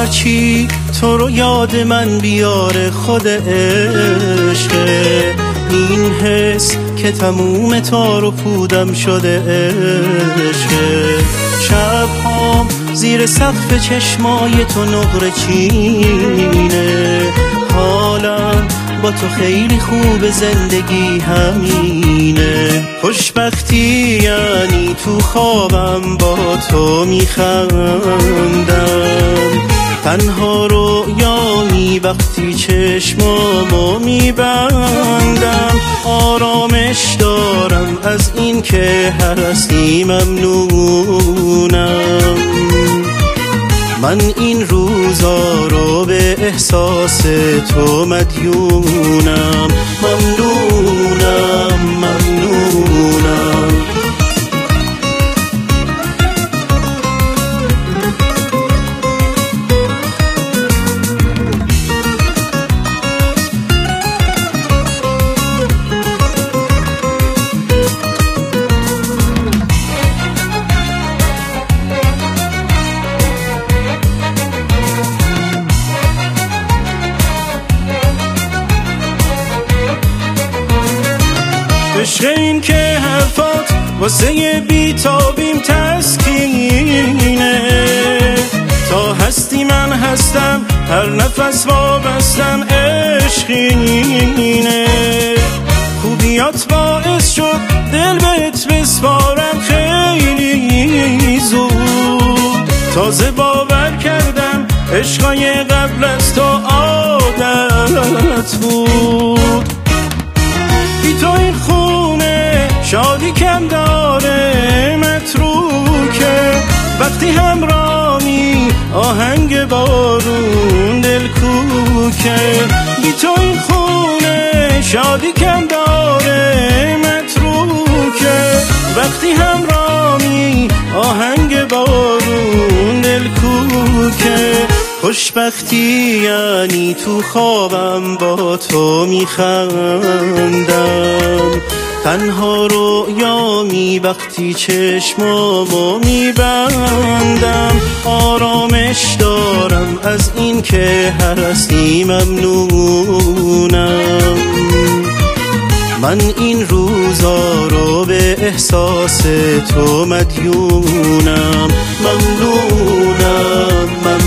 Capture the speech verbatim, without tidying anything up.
هرچی تو رو یاد من بیاره خود عشقه، این حس که تموم تار و پودم شده عشقه. شبهام زیر سقف چشمای تو نقره چینه، حالم با تو خیلی خوب، زندگی همینه. خوشبختی یعنی تو خوابم با تو میخندم، تنها رویایی وقتی چشمامو میبندم. آرامش دارم از این که هستی ممنونم، من این روزا رو به احساس تو مدیونم. ممنونم ممنونم. عشق این که حرفات واسه بیتابیم تسکینه، تا هستی من هستم، هر نفس وابستم عشقینه. خوبیات باعث شد دل بهت بسپارم خیلی زود، تازه باور کردم عشقای قبل از تو عادت بود. بی تو این خونه شادی کم داره متروکه، وقتی همراهی آهنگ بارون دل کوکه. بی تو این خونه شادی کم داره متروکه، وقتی همراهی آهنگ بارون دل کوکه. خوشبختی یعنی تو خوابم با تو میخندم، تنها رویامی وقتی چشمامو میبندم. آرامش دارم از این که هستی ممنونم، من این روزا رو به احساس تو مدیونم. ممنونم.